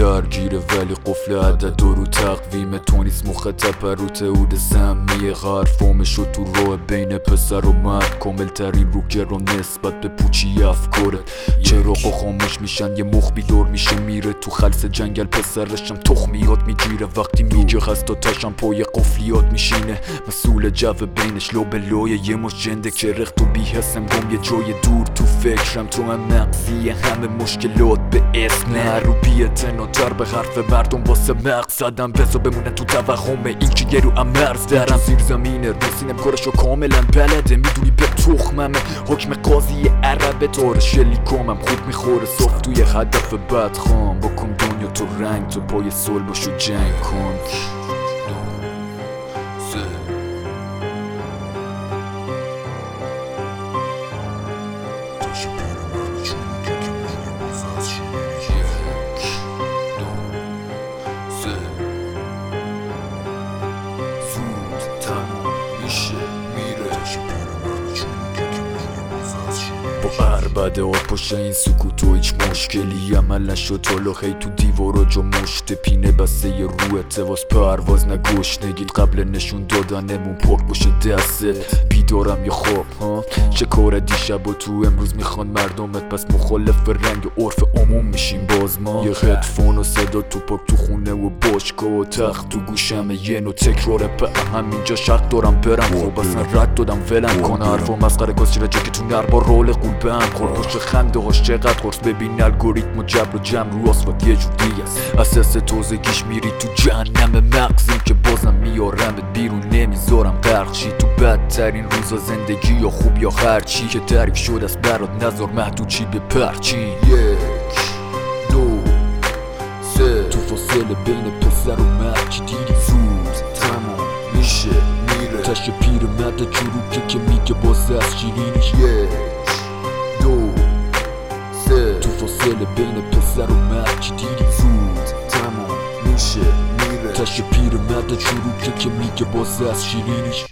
درگیره ولی قفل عدد و رو تقویم تو نیست، مخاطب رو تئود سمیه حرفامش و تو راه بین پسر و مرد کامل ترین رو گران نسبت به پوچی افکارت. چراغا خاموش میشن یه مخ بیدار میشه میره تو خلص جنگل، پسرشم تخمیات میگیره وقتی میگه هست تا تشم پای قفلیات میشینه، مسئول جو بینش لو به لوی یه مش جنده که رخت و بی حسم گم یه جای دور تو فکرم، تو هم مغزی همه مشکلات به اسم رو بی‌اعتناتر به حرف مردم واسه مقصدم بزا بمونه تو توهم این که یه رو مرز درم زیر زمینه رسینم کارشو کاملا بلده، میدونی به تخممه حکم قاضی عربه طور شلیکامم خوب میخوره صاف توی هدف بد خام بکن دنیا تو رنگ تو پای صلح باشو جنگ کن. با عربده ها پاشه این سکوت و هیچ مشکلی عمل نشد حالا خی تو دیوارا جا مشت پینه بسته یه روح تواس پرواز نگوش نگید قبل نشون دادنمون پاک باشه دستت بیدارم یا خواب ها چه کار دیشب و تو امروز میخوان مردمت پس مخالف رنگ عرف عموم میشیم باز ما یه هدفون و صدا تو پاک تو خونه و باشگاه و تخت تو گوشمه یه نو تکراره به همینجا شرط دارم برم خب اصلا رد دادم ولم کن حرفا مسخره کاس چرا جا که تو نر با رول قول هم خورخوش خنده هاش چقدر قرص ببین الگوریتم و جبر و جمع رو آسفالت یه جوری است اساس توزگیش میری تو جهنم مغزیم که بازم میارمت بیرون نمیذارم غرق شی تو بدترین روزا زندگی یا خوب یا هرچی که تعریف شد از برات نذار محدود چی به پرچی. یک دو سه تو فاصله بین پسر و مرد چی دیدی زود تمام میشه میره تش پیر مرد چروکه که میگه باز از شیرینیش. یک دو سه تو فاصله بین پسر و مرد چی دیدی زود تمام میشه میره تش پیر مرد چروکه که میگه باز از شیرینیش.